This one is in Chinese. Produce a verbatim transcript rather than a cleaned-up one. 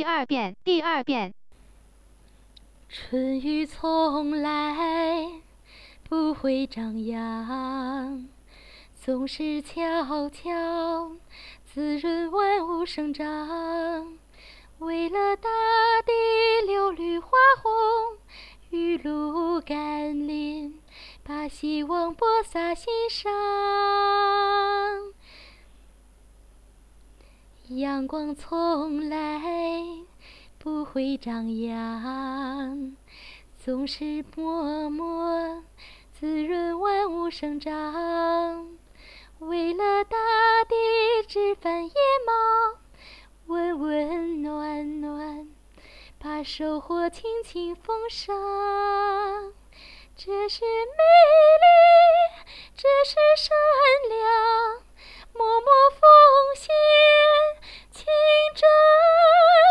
二遍，第二遍。 春雨从来不会张扬，总是悄悄滋润万物生长。为了大地柳绿花红，雨露甘霖，把希望播撒心上。阳光从来不会张扬，总是默默滋润万物生长。为了大地枝繁叶茂，温温暖暖，把收获轻轻奉上。这是美丽，这是善良，默默奉献，情真。